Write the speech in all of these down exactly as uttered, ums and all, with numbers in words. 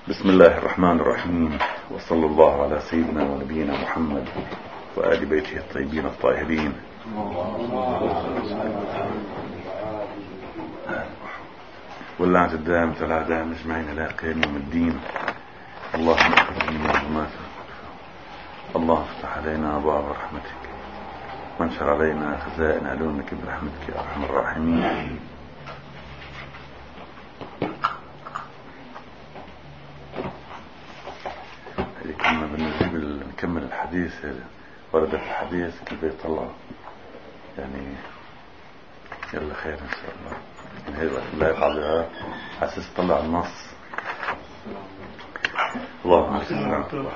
بسم الله الرحمن الرحيم، وصلى الله على سيدنا ونبينا محمد وآل بيته الطيبين الطاهرين. واللعنة الدائمة لا دائم اجمعين الى قيام يوم الدين. اللهم اغفر لنا ظلمات، اللهم افتح علينا ابواب رحمتك، وانشر علينا خزائن علومك برحمتك يا ارحم الراحمين. كنا بنجيب نكمل الحديث، ورد في الحديث كيف يطلع يعني. يلا خير ان شاء الله. يعني هي الوقت لا يقع بها حاسس طلع النص. اللهم صل.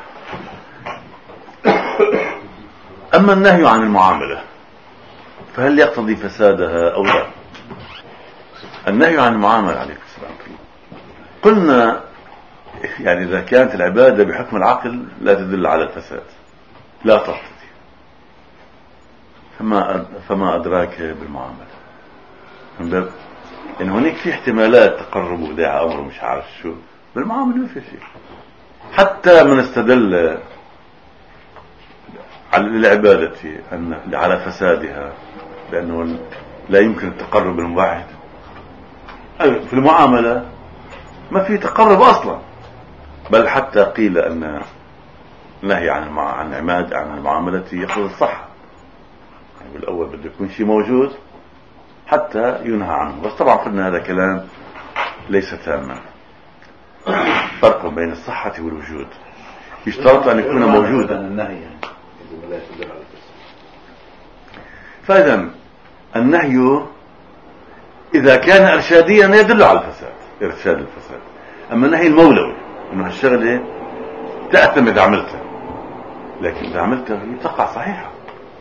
اما النهي عن المعاملة فهل يقتضي فسادها او لا؟ النهي عن المعاملة عليكم السلام قلنا يعني إذا كانت العبادة بحكم العقل لا تدل على الفساد، لا تقتضي، فما فما أدراك بالمعاملة من باب إن هناك في احتمالات تقرب وداع أمر مش عارف شو. بالمعاملة ما في شيء، حتى من استدل على العبادة أن على فسادها لأنه لا يمكن التقرب المباعد. في المعاملة ما في تقرب أصلا، بل حتى قيل أن نهي عن عن عماد عن المعاملة يقتضي الصحة. يعني بالأول بده يكون شيء موجود حتى ينهى عنه، بس طبعا قلنا هذا كلام ليس تاما. فرق بين الصحة والوجود، يشترط أن يكون موجودا. فإذا النهي إذا كان إرشاديا يدل على الفساد، إرشاد الفساد. أما النهي المولوي إنه هالشغلة تأثم إذا عملتها، لكن إذا عملتها هي تقع صحيحة،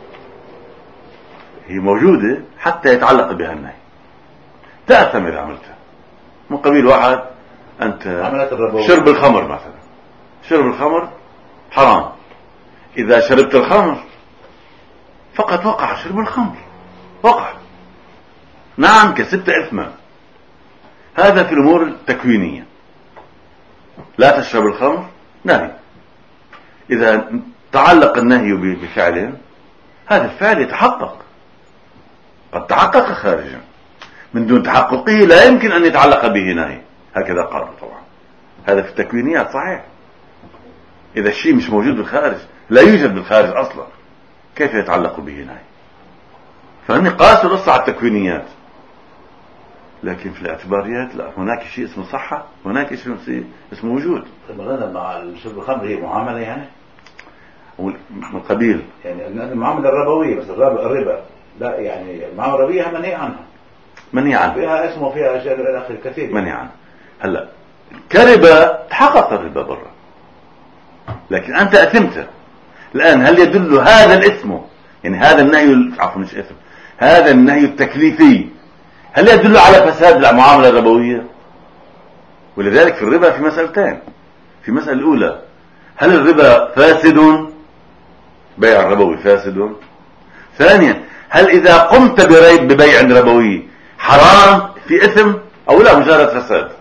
هي موجودة حتى يتعلق بها النهي. تأثم إذا عملتها من قبيل واحد أنت شرب الخمر مثلا، شرب الخمر حرام. إذا شربت الخمر فقط وقع شرب الخمر، وقع نعم كسبت إثما. هذا في الأمور التكوينية، لا تشرب الخمر نهي. إذا تعلق النهي بفعل، هذا الفعل يتحقق، قد تحقق خارجا، من دون تحققه لا يمكن أن يتعلق به نهي. هكذا قالوا طبعا، هذا في التكوينيات صحيح. إذا الشيء مش موجود بالخارج، لا يوجد بالخارج أصلا، كيف يتعلق به نهي؟ فهني قاسوا القصة على التكوينيات، لكن في الاعتباريات لا، هناك شيء اسمه صحة، هناك شيء اسمه وجود. طبعا مع شرب الخمر هي معاملة يعني من قبيل يعني المعاملة الربوية، بس الربا لا، يعني المعاملة الربوية منهي عنها، منهي عنها، فيها اسمه فيها أشياء إلى آخره كثير منهي عنها. هلا كربا تحقق الربا برا، لكن أنت أثمت الآن. هل يدل هذا الاسم، يعني هذا النهي، عفوا مش اسم، هذا النهي التكليفي، هل يدل على فساد المعاملة الربوية؟ ولذلك في الربا في مسألتين. في مسألة الأولى، هل الربا فاسد؟ بيع الربوي فاسد. ثانيا، هل إذا قمت ببيع ربوي حرام في إثم أو لا؟ مجرد فساد،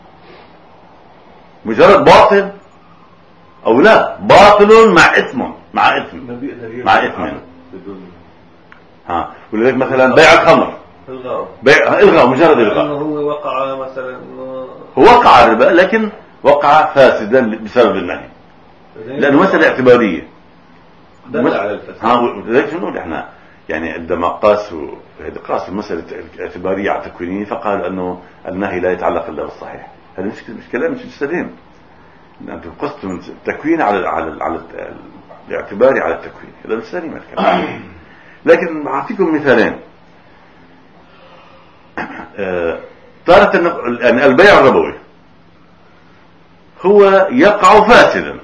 مجرد باطل أو لا؟ باطل مع إثم، مع إثم مع إثم ها. ولذلك مثلا بيع الخمر الغاء، بيع الغاء، مجرد الغاء، هو وقع مثلا، هو وقع الربا لكن وقع فاسدا بسبب النهي، لأنه مسألة اعتبارية دل على الفساد. ها. لذلك نقول احنا يعني عندما قاسوا قاسوا المسألة اعتبارية على تكوينية، فقال أنه النهي لا يتعلق إلا بالصحيح. هذا مش مش كلام مش سليم. أنتم قصتوا من التكوين على على على الاعتباري على التكوين، هذا مش سليم الكلام. لكن أعطيكم مثالين. تارة يعني البيع الربوي هو يقع فاسدا،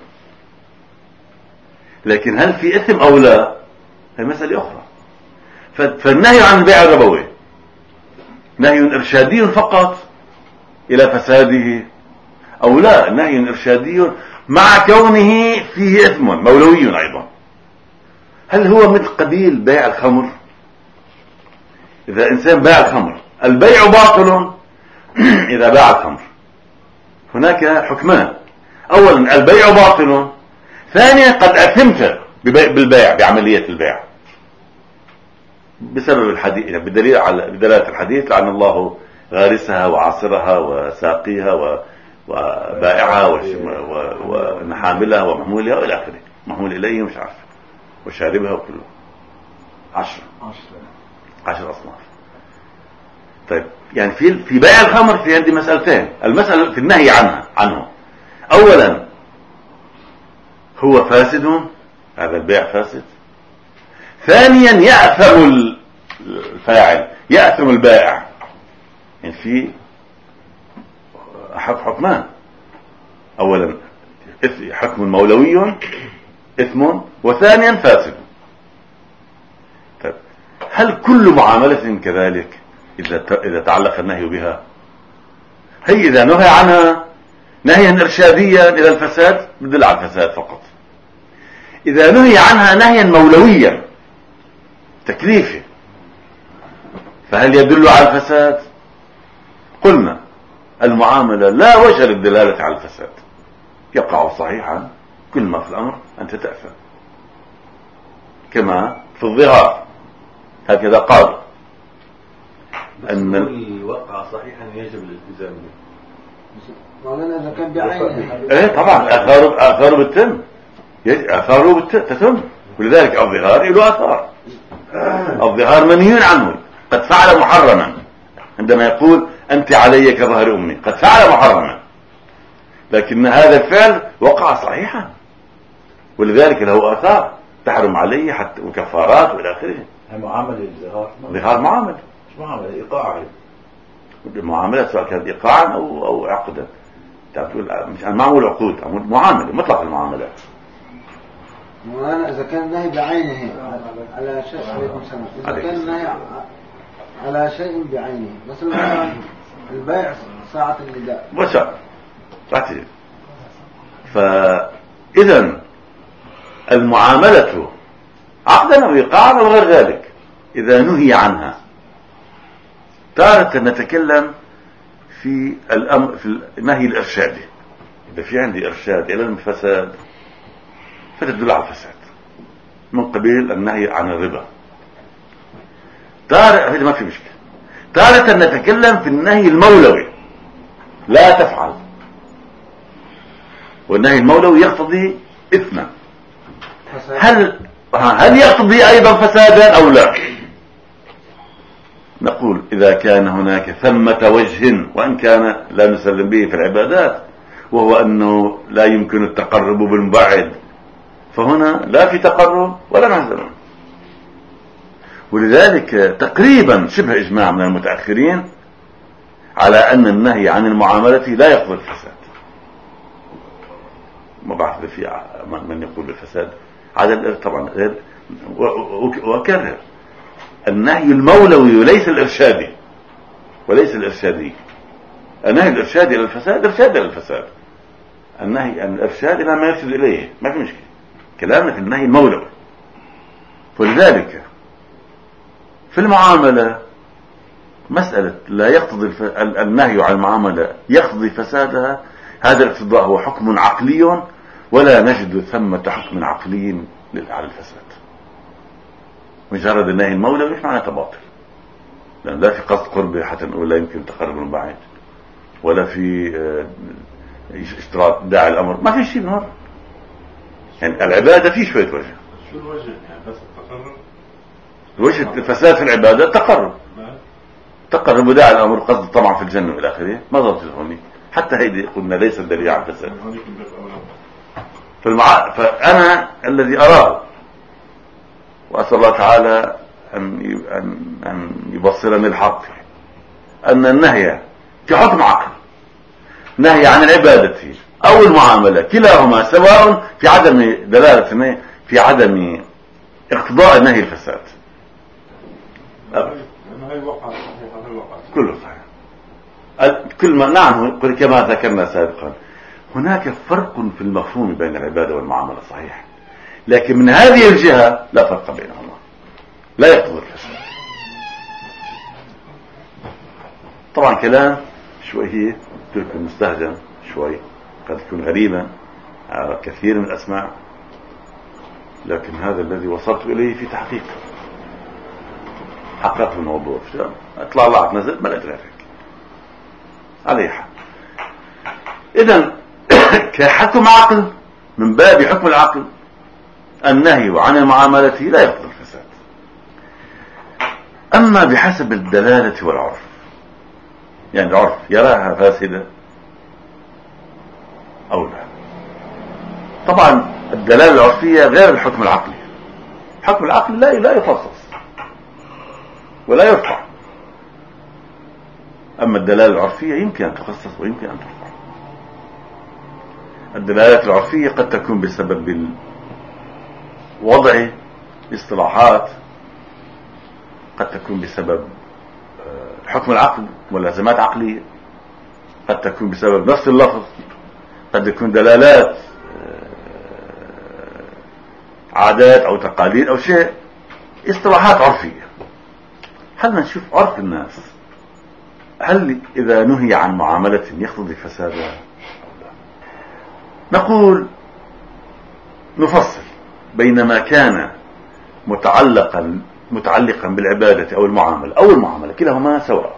لكن هل في إثم أو لا؟ هي مسألة أخرى. فالنهي عن البيع الربوي نهي إرشادي فقط إلى فساده أو لا؟ نهي إرشادي مع كونه فيه إثم مولوي أيضا. هل هو مثل قبيل بيع الخمر؟ إذا إنسان باع الخمر البيع باطل إذا باع الخمر. هناك حكمان، اولا البيع باطل، ثانيا قد اثمت بالبيع بعملية البيع بسبب الحديث، بدليل على بدلالة الحديث لعن الله غارسها وعاصرها وساقيها وبائعها ونحاملها ومحمولها والى اخره، محمول اليه مش عارف وشاربها وكله عشر عشر اصناف. طيب يعني في في بيع الخمر في عندي مسألتين. المسألة في النهي عنها عنه، اولا هو فاسد، هذا البيع فاسد. ثانيا يأثم الفاعل، يأثم البائع. يعني في حكمان، اولا حكم مولوي اثم، وثانيا فاسد. طيب هل كل معاملة كذلك اذا اذا تعلق النهي بها؟ هي اذا نهى عنها نهيا ارشاديا الى الفساد بدل على الفساد فقط. اذا نهي عنها نهيا مولويا تكليفي فهل يدل على الفساد؟ قلنا المعاملة لا وجه للدلالة على الفساد، يقع صحيحا كل ما في الأمر أنت تأثم، كما في الظهار هكذا قال أن الوقع صحيحا يجب الالتزام به. مولانا إذا كان بعينه إيه طبعا آثاره آثاره بالتم، آثاره بالتم تتم، ولذلك الظهار له آثار. الظهار منهي عنه، قد فعل محرما، عندما يقول أنت علي كظهر أمي قد فعل محرما، لكن هذا الفعل وقع صحيحا ولذلك له آثار تحرم عليه حتى وكفارات والى اخره. معاملة الظهار الظهار معاملة مش معاملة إيقاع، معاملة سواء كانت إيقاعا أو أو عقدا. تقول مش معمول عقود، معاملة مطلق المعاملات. مولانا إذا كان نهي بعينه على شيء، عليكم السلام، إذا كان نهي على شيء بعينه مثلا البيع ساعة النداء وشاء صحيح. فإذا المعاملة عقدا أو إيقاعا أو غير ذلك إذا نهي عنها، تارة نتكلم في الأمر في النهي الإرشادي. إذا في عندي إرشاد إلى الفساد فتدل على الفساد من قبيل النهي عن الربا، تارة هذه ما في مشكلة. تارة نتكلم في النهي المولوي، لا تفعل، والنهي المولوي يقتضي إثما. هل هل يقتضي أيضا فسادا أو لا؟ نقول إذا كان هناك ثمة وجه، وإن كان لا نسلم به في العبادات، وهو أنه لا يمكن التقرب بالمبعد، فهنا لا في تقرب ولا معزل. ولذلك تقريبا شبه إجماع من المتأخرين على أن النهي عن المعاملة لا يقتضي الفساد. ما بعرف في من يقول بالفساد عدد طبعا غير، وكرر النهي المولوي وليس الإرشادي، وليس الإرشادي. النهي الإرشادي إلى الفساد إرشاد إلى الفساد، النهي عن الإرشاد إلى ما يرشد إليه ما في مشكلة، كلامنا في النهي المولوي. ولذلك في المعاملة مسألة لا يقتضي الف... النهي عن المعاملة يقتضي فسادها، هذا الاقتضاء هو حكم عقلي، ولا نجد ثمة حكم عقلي على الفساد. مجرد النهي المولوي مش معناه باطل، لأن لا في قصد قربه حتى نقول لا يمكن تقرب من بعيد، ولا في اشتراط داعي الأمر، ما في شيء من هذا. يعني العبادة في شوية وجه. شو الوجه يعني؟ بس التقرب، وجه الفساد في العبادة التقرب، تقرب وداعي الأمر قصد طبعا في الجنة والى آخره، ما ضبط هوني حتى هيدي قلنا ليس الدليل على الفساد. فالمع... فأنا الذي أراه وأسأل الله تعالى أن أن يبصرني الحق أن النهي كحكم عقل، نهي عن العبادة أو المعاملة، كلاهما سواء في عدم دلالة النهي، في عدم اقتضاء نهي الفساد. كله صحيح، كل ما نعم كما ذكرنا سابقا هناك فرق في المفهوم بين العبادة والمعاملة صحيح، لكن من هذه الجهة لا فرق بينهما، لا يقتضي الفساد. طبعا كلام شوي هي ترك مستهجن، شوي قد يكون غريبا، كثير من الأسماء، لكن هذا الذي وصلت إليه في تحقيق، حققت الموضوع، اطلع لعت نزل ما أدري هيك عليه حق. إذن كحكم عقل من باب حكم العقل النهي عن المعاملة لا يقتضي الفساد. أما بحسب الدلالة والعرف، يعني العرف يراها فاسدة أو لا. طبعا الدلالة العرفية غير الحكم العقلي. الحكم العقلي لا لا يخصص ولا يرفع، أما الدلالة العرفية يمكن أن تخصص ويمكن أن ترفع. الدلالات العرفية قد تكون بسبب وضع اصطلاحات، قد تكون بسبب حكم العقل ولازمات عقلية، قد تكون بسبب نفس اللفظ، قد يكون دلالات عادات أو تقاليد أو شيء، اصطلاحات عرفية. هل نشوف عرف الناس، هل إذا نهي عن معاملة يقتضي فسادها؟ نقول نفصل بين ما كان متعلقا متعلقا بالعبادة أو المعاملة أو المعاملة، كلاهما سواء.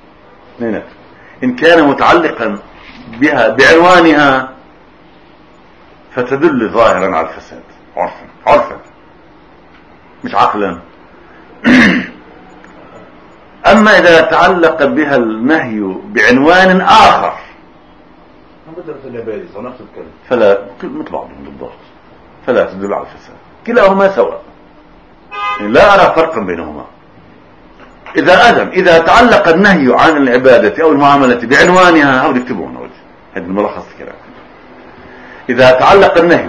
إن كان متعلقا بها بعنوانها فتدل ظاهرا على الفساد عرفا عرفا مش عقلا. أما إذا تعلق بها النهي بعنوان آخر فلا مثل بعضهم بالضبط فلا تدل على الفساد، كلاهما سواء، لا أرى فرقا بينهما. إذا أدم إذا تعلق النهي عن العبادة أو المعاملة بعنوانها، هذا اكتبوا هنا وجه هذا الملخص الكلام. إذا تعلق النهي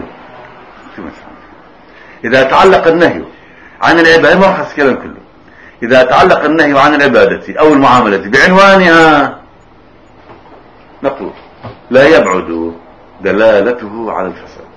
إذا تعلق النهي عن العبادة، ملخص الكلام كله، إذا تعلق النهي عن العبادة أو المعاملة بعنوانها نقول لا يبعد دلالته على الفساد،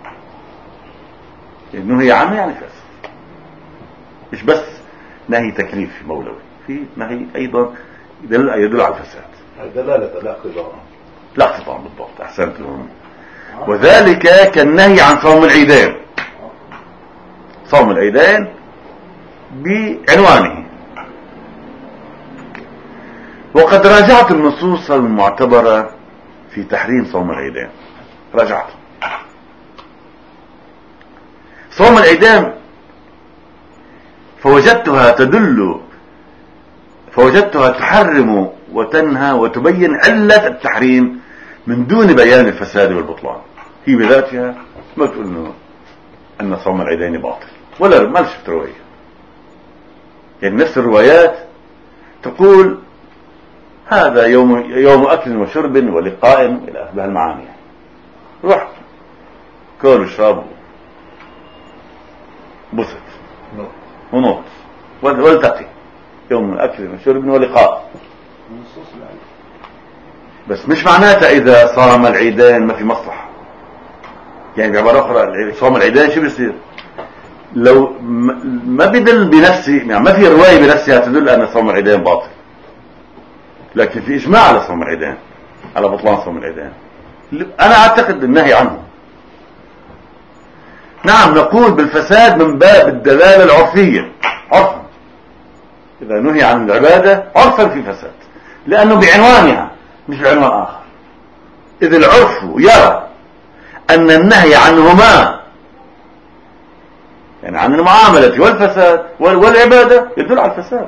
لأنه هي عنه يعني فاسد، مش بس نهي تكليفي مولوي، في نهي أيضا يدل, يدل على الفساد. الدلالة لا اقتضاء لا اقتضاء بالضبط، أحسنتم. وذلك كالنهي عن صوم العيدين، صوم العيدين بعنوانه. وقد راجعت النصوص المعتبرة في تحريم صوم العيدين، راجعت صوم العيدين فوجدتها تدل فوجدتها تحرم وتنهى وتبين علة التحريم من دون بيان الفساد والبطلان. هي بذاتها ما تقول أن صوم العيدين باطل، ولا ما شفت رواية، يعني نفس الروايات تقول هذا يوم يوم أكل وشرب ولقاء إلى أشبه المعاني، رحت كل وشرب بسط ونط والتقي، يوم أكل وشرب ولقاء، بس مش معناتها إذا صام العيدين ما في مصلحة. يعني بعبارة أخرى صوم العيدين شو بيصير؟ لو ما بدل بنفسي، يعني ما في رواية بنفسها تدل أن صوم العيدين باطل، لكن في إجماع على صوم العيدين، على بطلان صوم العيدين. أنا أعتقد النهي عنه. نعم نقول بالفساد من باب الدلالة العرفية عرفا، إذا نهي عن العبادة عرفا في فساد، لأنه بعنوانها مش بعنوان آخر. إذ العرف يرى أن النهي عنهما، يعني عن المعاملة والفساد والعبادة، يدل على الفساد،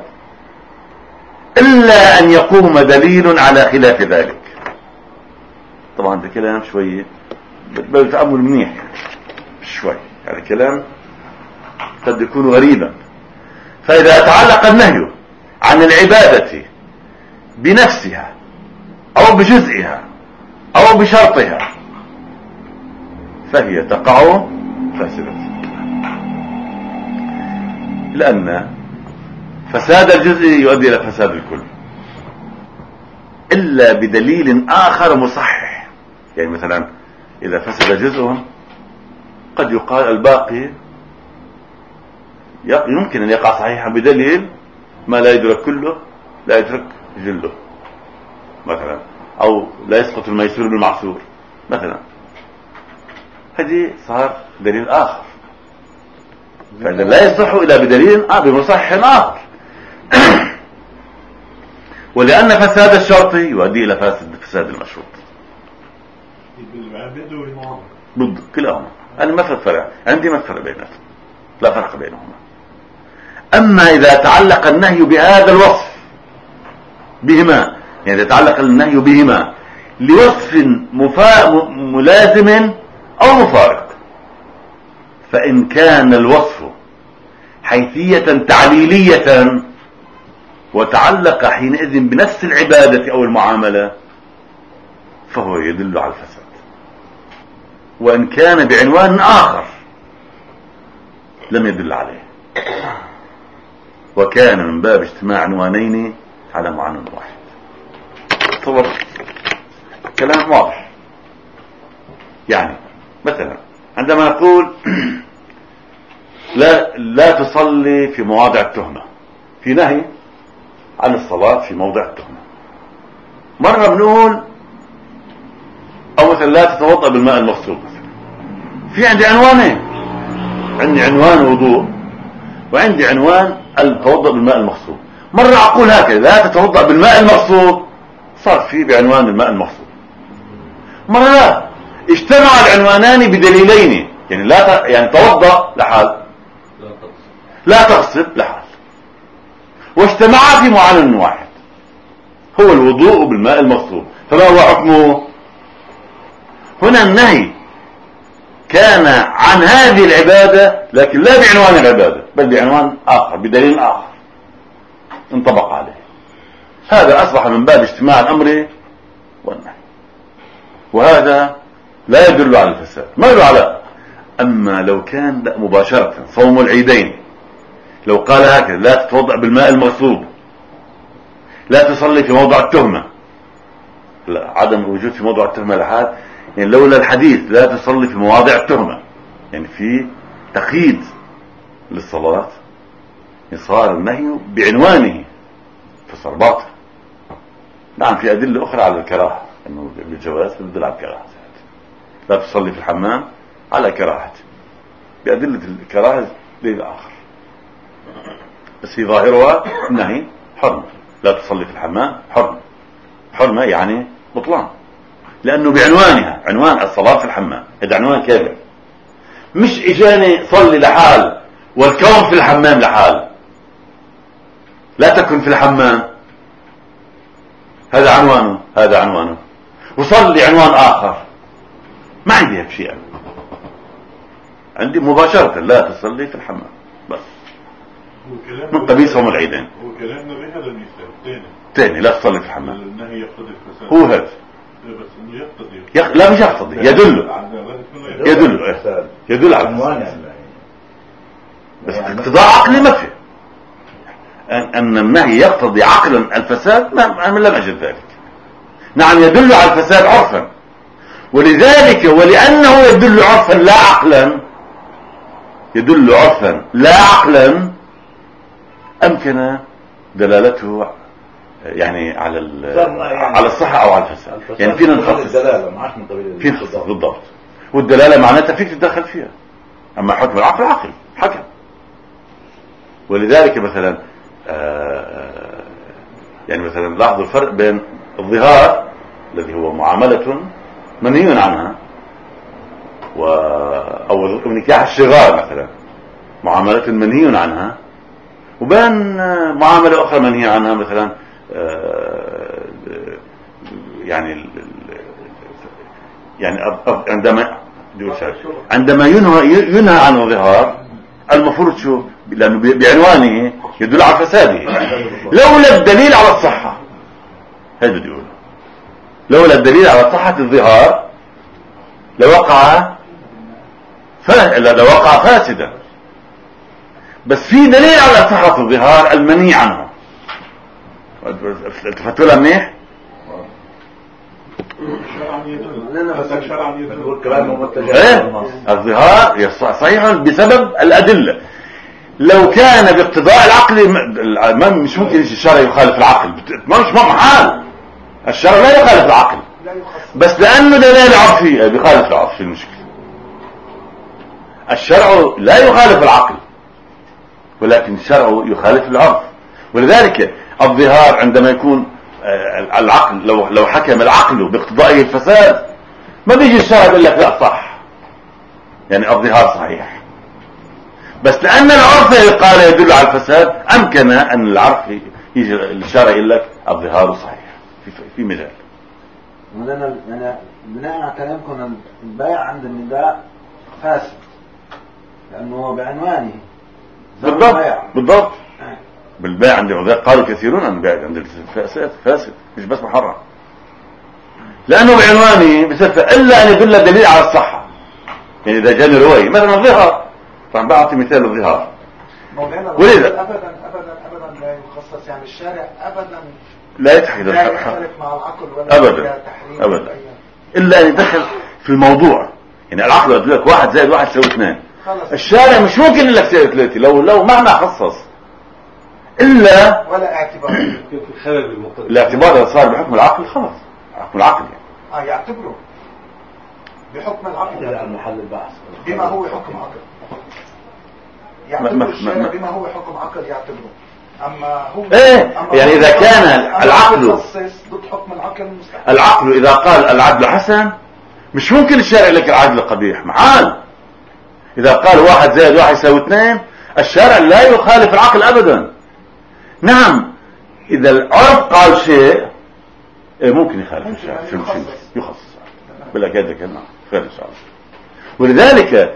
إلا أن يقوم دليل على خلاف ذلك. طبعا ده كلام شوية بالتأمل منيح شوي، هذا يعني كلام قد يكون غريبا. فإذا تعلق النهي عن العبادة بنفسها أو بجزئها أو بشرطها فهي تقع فاسدة، لأن فساد الجزء يؤدي إلى فساد الكل، إلا بدليل آخر مصحح. يعني مثلا إذا فسد جزء قد يقال الباقي يمكن أن يقع صحيحا بدليل ما لا يدرك كله لا يدرك جله مثلا، أو لا يسقط الميسور بالمعسور مثلا. هذه صار دليل آخر، فإذا لا يصح إلا بدليل آه بمصحح آخر. ولأن فساد الشرط يؤدي إلى فاسد فساد المشروط. ضد كلاهما. أنا ما في فرق عندي، ما فرق بينهم، لا فرق بينهما. أما إذا تعلق النهي بهذا الوصف بهما، يعني إذا تعلق النهي بهما لوصف مفا... ملازم أو مفارق، فإن كان الوصف حيثية تعليلية وتعلق حينئذ بنفس العبادة أو المعاملة فهو يدل على الفساد. وإن كان بعنوان آخر لم يدل عليه، وكان من باب اجتماع عنوانين على معنى واحد. تصور كلام واضح. يعني مثلا عندما نقول لا لا تصلي في مواضع التهمة، في نهي عن الصلاة في موضع التهمة. مرة بنقول أو مثلا لا تتوضأ بالماء المغصوب. في عندي عنوانين، عندي عنوان وضوء وعندي عنوان التوضأ بالماء المغصوب. مرة أقول هكذا لا تتوضأ بالماء المغصوب، صار في بعنوان الماء المغصوب. مرة لا، اجتمع العنوانان بدليلين، يعني لا ت... يعني توضأ لحال، لا تغسل لحال، واجتمعا في معنى واحد هو الوضوء بالماء المغصوب. فما هو حكمه؟ هنا النهي كان عن هذه العبادة لكن لا بعنوان العبادة بل بعنوان آخر بدليل آخر انطبق عليه. هذا أصبح من باب اجتماع الأمر والنهي، وهذا لا يدل على الفساد، ما يدل على. أما لو كان لا مباشرة صوم العيدين، لو قال هكذا لا تتوضأ بالماء المغصوب، لا تصلي في موضع التهمة، لا عدم الوجود في موضع التهمة لحال، يعني لولا الحديث لا تصلي في مواضع التهمة يعني في تقييد للصلاة، صار النهي بعنوانه فصار باطل. نعم في أدلة أخرى على الكراهة، أنه بالجواز بيدل على الكراهة. لا تصلي في الحمام على كراهة، بأدلة الكراهة دليل آخر، بس في ظاهرها النهي حرمة. لا تصلي في الحمام حرمة، حرمة يعني بطلان، لأنه بعنوانها عنوان الصلاة في الحمام، هذا عنوان كامل، مش إجاني صلي لحال والكون في الحمام لحال. لا تكن في الحمام هذا عنوانه، هذا عنوانه، وصلي عنوان آخر. ما عندي هيك شيء، عندي مباشرة لا تصلي في الحمام بس من قبيل صوم العيدين. هو كلامنا بهذا المثال تاني تاني لا تصلي في الحمام، النهي يقتضي الفساد. هو هذا بس انه يقتضي يخ... لا مش يقتضي، يدل يدل إيه؟ يدل على الفساد، بس اقتضاء عقلي ما في. أن النهي يقتضي عقلا الفساد ما لم أجد ذلك. نعم يدل على الفساد عرفا، ولذلك ولأنه يدل عرفا لا عقلا، يدل عرفا لا عقلا، أمكن دلالته يعني على يعني على الصحة أو على الفساد. يعني فينا نخصص في نخصص بالضبط، والدلالة معناتها فيك تتدخل فيها. أما حكم العقل عقل حكم. ولذلك مثلا آه يعني مثلا لاحظوا الفرق بين الظهار الذي هو معاملة منهي عنها و أو نكاح الشغار مثلا معاملة منهي عنها، وبين معاملة أخرى منهي عنها مثلا آه يعني يعني عندما عندما ينهى ينهى عن الظهار المفروض شو؟ لأنه بعنوانه يدل على فساده. لولا الدليل على الصحة، هذا بيقول لولا الدليل على صحة الظهار لوقع ف... لوقع فاسدا. بس في دليل على صحة الظهار المنهي عنه. التفتوا لها منيح؟ ايه الظهار صحيح بسبب الأدلة. لو كان باقتضاء العقل ما مش ممكن الشرع يخالف العقل، ما مش محال، الشرع لا يخالف العقل، بس لأنه دلالة عرفية بيخالف العرف. في المشكلة الشرع لا يخالف العقل، ولكن الشرع يخالف العرف. ولذلك الظهار عندما يكون العقل، لو لو حكم العقل باقتضائه الفساد ما بيجي الشرع يقول لك لا صح، يعني الظهار صحيح، بس لأن العرف قال يدل على الفساد أمكن أن العرف يجي الشرع يقول لك الظهار صحيح في في مجال. ولنا يعني بناء على كلامكم البيع عند النداء فاسد لأنه هو بعنوانه. بالضبط بالضبط بالبيع عند النداء قالوا كثيرون أن البيع عند الفاسد فاسد مش بس محرم، لأنه بعنوانه بصفة إلا أن يدل دليل على الصحة. يعني إذا جاني رواية مثلا الظهار، طبعا بعطي مثال الظهار، ولذا ابدا ابدا ابدا لا يخصص، يعني الشارع ابدا لا يتحدث لا يختلف مع العقل ولا ابدا ابدا الا ان يدخل في الموضوع. يعني العقل يقول لك واحد زائد واحد يساوي اثنين، الشارع مش ممكن يقول لك يساوي ثلاثه لو لو مهما خصص الا ولا اعتبار. الاعتبار اذا صار بحكم العقل خلاص حكم العقل اه يعتبره بحكم العقل لا محل البحث بما هو حكم عقل، يعتبر الشارع بما هو حكم عقل يعتبره. اما هو ايه أما يعني اذا كان العقل ضد حكم العقل مستحيل. العقل اذا قال العدل حسن مش ممكن الشارع لك العدل قبيح، محال. اذا قال واحد زائد واحد يساوي اثنين الشارع لا يخالف العقل ابدا. نعم اذا العرف قال شيء ممكن يخالف الشارع، يخصص بالك هذا كلام خير ان شاء الله. ولذلك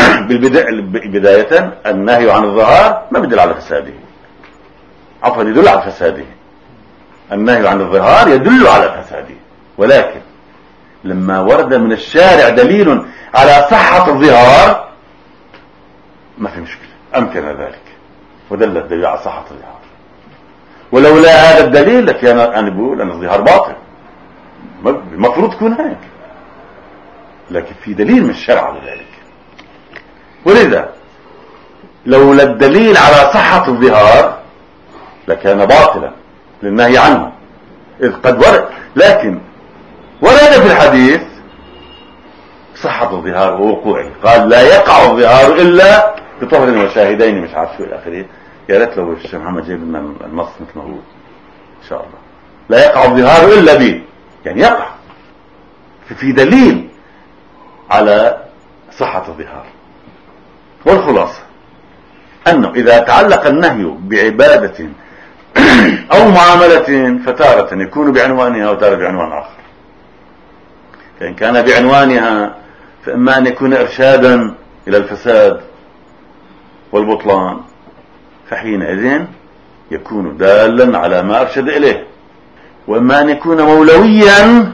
بداية النهي عن الظهار ما بدل على فساده، عفوا يدل على فساده. النهي عن الظهار يدل على فساده، ولكن لما ورد من الشارع دليل على صحة الظهار ما في مشكلة، أمكن ذلك ودل الدليل على صحة الظهار. ولولا هذا الدليل لكان أنا بقول أن الظهار باطل، المفروض تكون هيك، لكن في دليل من الشرع على ذلك. ولذا لولا الدليل على صحة الظهار لكان باطلا للنهي عنه، إذ قد ورد، لكن ورد في الحديث صحة الظهار ووقوعه، قال لا يقع الظهار إلا بطهر وشاهدين مش عارف شو الآخرين. يا ريت لو الشيخ محمد جايب لنا النص مثل ما هو إن شاء الله. لا يقع الظهار إلا به، يعني يقع في دليل على صحة الظهار. والخلاصة أنه إذا تعلق النهي بعبادة أو معاملة فتارة يكون بعنوانها وتارة بعنوان آخر. فإن كان بعنوانها فإما أن يكون إرشادا إلى الفساد والبطلان فحينئذ يكون دالا على ما أرشد إليه، وإما أن يكون مولويا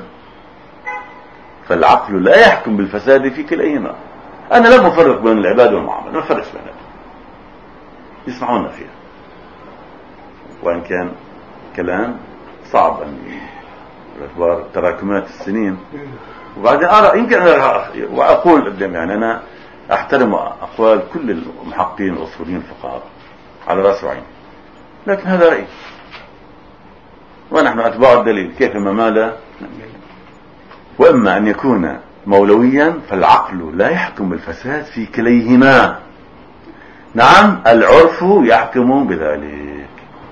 فالعقل لا يحكم بالفساد في كليهما. أنا لا أفرق بين العبادة والمعاملة، ما أفرقش بينها، يسمعونا فيها، وإن كان كلام صعب أن باعتبار تراكمات السنين. وبعدين أرى يمكن أنا وأقول يعني أنا أحترم أقوال كل المحققين الأصوليين الفقهاء على رأس وعين، لكن هذا رأيي ونحن أتباع الدليل كيفما مال. وإما أن يكون مولويا فالعقل لا يحكم بالفساد في كليهما. نعم العرف يحكم بذلك،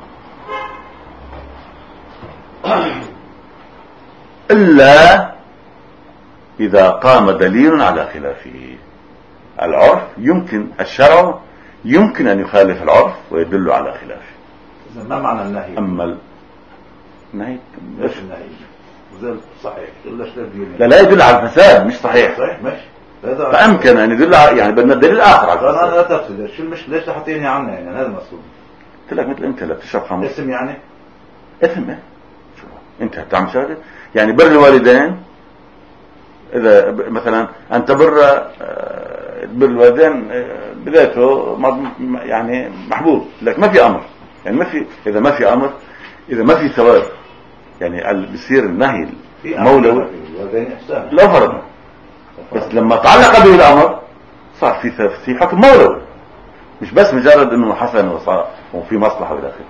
إلا إذا قام دليل على خلافه. العرف يمكن، الشرع يمكن أن يخالف العرف ويدل على خلافه. إذا ما معنى النهي؟ أما النهي ليش النهي؟ زي صحيح لا لا يدل على الفساد مش صحيح. صحيح ماشي، فأمكن أن يدل على يعني بدنا الدليل آخر على الفساد. أنا لا تقصد شو مش ليش تحطيني عنه يعني هذا المقصود. قلت لك مثل أنت لا بتشرب خمر اسم يعني اسم إيه؟ شو أنت بتعمل شغلة يعني بر الوالدين. إذا مثلا أنت بر بر الوالدين بذاته يعني محبوب لك، ما في أمر يعني ما في، إذا ما في أمر، إذا ما في ثواب يعني بيصير النهي مولوي لا فرض، بس لما تعلق به الأمر صار في في حكم مولوي، مش بس مجرد إنه حسن وصار وفي مصلحة إلى آخره.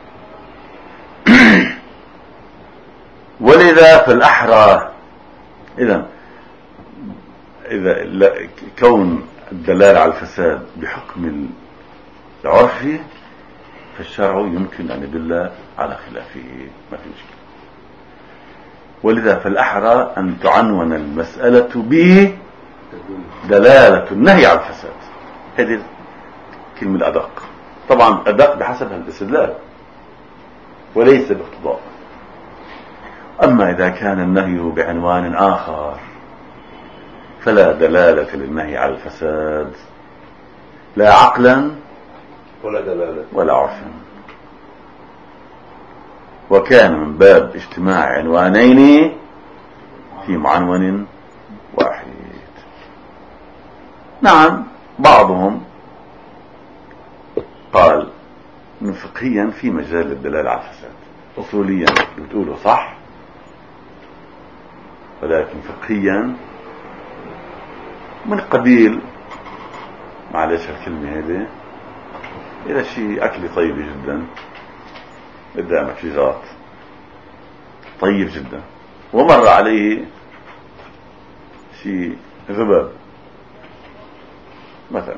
ولذا في الأحرى إذا إذا لا كون الدلالة على الفساد بحكم العرفي فالشرع يمكن أن يدل على خلافه، ما في مشكلة. ولذا فالأحرى أن تعنون المسألة بدلالة النهي على الفساد. هذه الكلمة الأدق، طبعا أدق بحسب الاستدلال وليس باقتضاء. أما إذا كان النهي بعنوان آخر فلا دلالة للنهي على الفساد لا عقلا ولا دلالة ولا عرفا، وكان من باب اجتماع عنوانين في معنون واحد. نعم بعضهم قال من فقهيا في مجال الدلالة على الفساد، أصوليا بتقوله صح، ولكن فقهيا من قبيل معلش الكلمة هذه إلى شيء أكل طيب جدا قدامك شجرات طيب جدا ومر عليه شيء ذباب مثلا،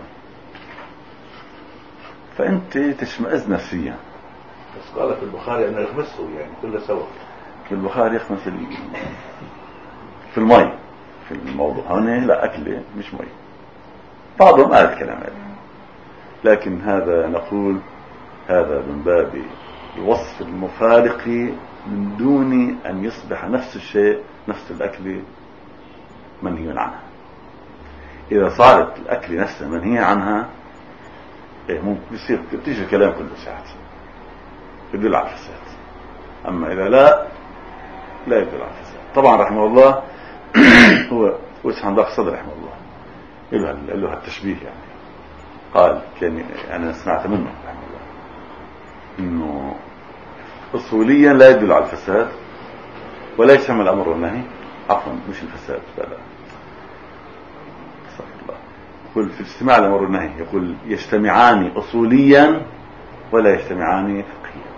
فأنت تشمئز نفسيا. بس قال في البخاري أنه يخمسه يعني كله سوا. في البخاري يخمس في المي في الموضوع هنا لا أكله مش مي. بعضهم قال الكلام هذا، لكن هذا نقول هذا من باب الوصف المفارق من دون أن يصبح نفس الشيء نفس الأكل منهي عنها. إذا صارت الأكل نفسها منهي عنها إيه ممكن يصير تيجي الكلام كله ساعات يدل على الفساد. أما إذا لا لا يدل على الفساد. طبعا رحمه الله هو وسحن ضاق صدر رحمه الله له له التشبيه يعني قال كان أنا سمعت منه رحمه الله إنه أصوليا لا يدل على الفساد ولا يشمل الأمر والنهي، عفوا مش الفساد لا لا استغفر الله، يقول في اجتماع الأمر والنهي يقول يجتمعان أصوليا ولا يجتمعان فقهيا،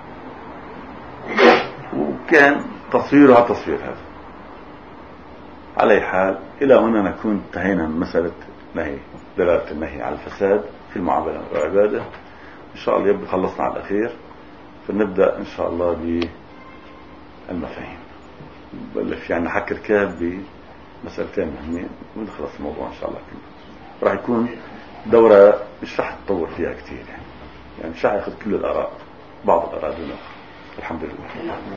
وكان تصويرها تصوير هذا. على حال إلى هنا نكون انتهينا من مسألة نهي دلالة النهي على الفساد في المعاملة والعبادة. إن شاء الله يبقى خلصنا على الأخير، فنبدأ إن شاء الله بالمفاهيم. بلش يعني نحكر كاب بمسألتين مهمين ونخلص الموضوع إن شاء الله كله. راح يكون دورة مش راح تطور فيها كتير يعني، يعني مش راح ياخذ كل الآراء، بعض الآراء دون آخر. الحمد لله.